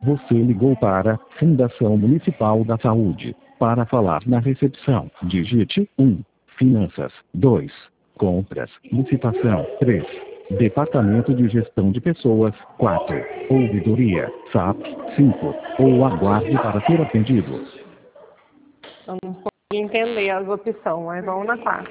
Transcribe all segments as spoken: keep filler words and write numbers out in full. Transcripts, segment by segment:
Você ligou para Fundação Municipal da Saúde. Para falar na recepção, digite um. Finanças. dois. Compras. Licitação. três. Departamento de Gestão de Pessoas. quatro. Ouvidoria. S A P. cinco. Ou aguarde para ser atendido. Eu não consegui entender as opções, mas vamos na quatro.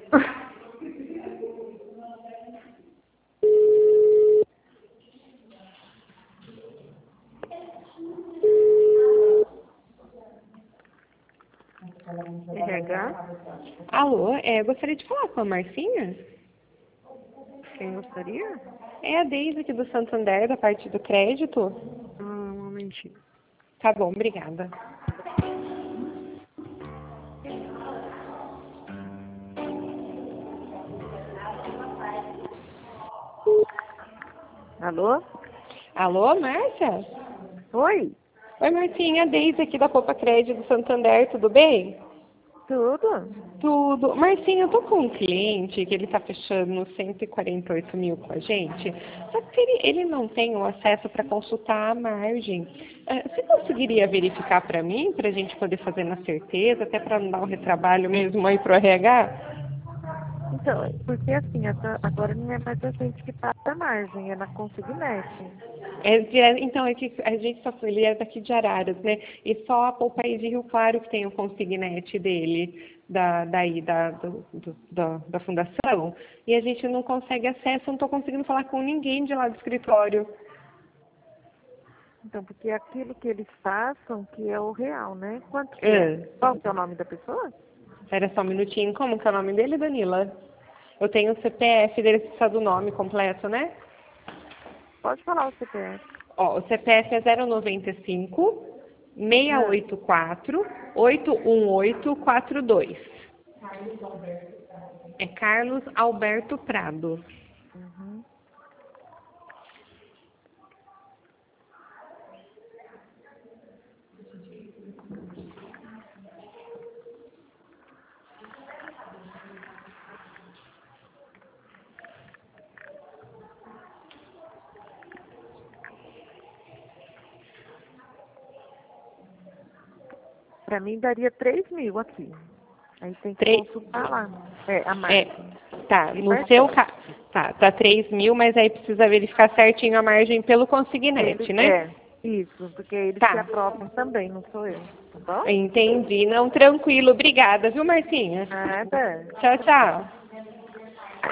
R H? Alô, é, eu gostaria de falar com a Marcinha. Quem gostaria? É a Deise aqui do Santander, da parte do crédito. Ah, um momentinho. Tá bom, obrigada. Alô? Alô, Márcia? Oi? Oi, Marcinha, a Deise aqui da Copa Crédito do Santander, tudo bem? Tudo? Tudo. Marcinha, eu tô com um cliente que ele tá fechando cento e quarenta e oito mil com a gente, só que ele, ele não tem o acesso para consultar a margem. Uh, você conseguiria verificar para mim, para a gente poder fazer na certeza, até para não dar um retrabalho mesmo aí pro R H? Então, porque assim, essa, agora não é mais a gente que paga a margem, é na Consignete. É, dire- então, é que a gente só foi, ele é daqui de Araras, né? E só a Poupaí de Rio Claro que tem o consignete dele, da, daí, da, do, do- da, da fundação. E a gente não consegue acesso, eu não estou conseguindo falar com ninguém de lá do escritório. Então, porque é aquilo que eles façam que é o real, né? Quanto que é? É. Qual que é o nome da pessoa? Espera só um minutinho, como que é o nome dele, Danila? Eu tenho o C P F dele, precisa do nome completo, né? Pode falar o C P F. Ó, o C P F é zero nove cinco, seis Ah, oito quatro, oito um oito quatro dois. É Carlos Alberto Prado. uhum. Pra mim daria três mil aqui. Aí tem que Três- consultar lá. É, a É, margem. tá, E no parcela. seu caso, tá, tá três mil, mas aí precisa verificar certinho a margem pelo consignete, Ele, né? é, isso, porque eles que Tá, aprovam também, não sou eu. Tá bom? entendi. Não, tranquilo. Obrigada, viu, Marcinha? Nada. Tchau, tchau.